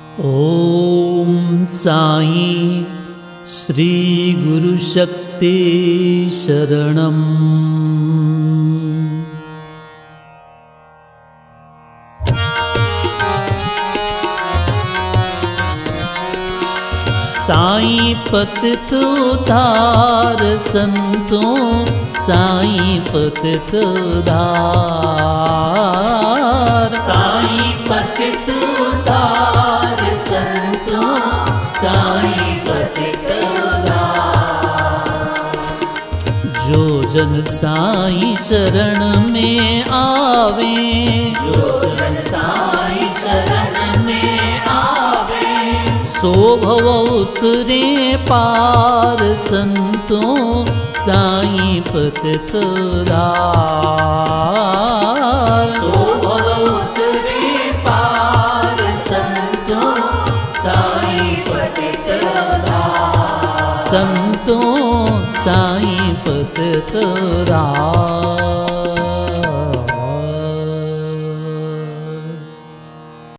ओम साई श्री गुरु शक्ति शरणम। साई पतित उद्धार संतों, साई पतित उद्धार। साई पतित उद्धार संतों, साई पतित उद्धार। जो जन साई शरण में आवे, जो जन साई शरण में आवे, सो भव उतरे पार संतों, साई पतित उद्धार। सो भव उतरे पार संतों, साई पतित उद्धार। संतों साई पतित उद्धार।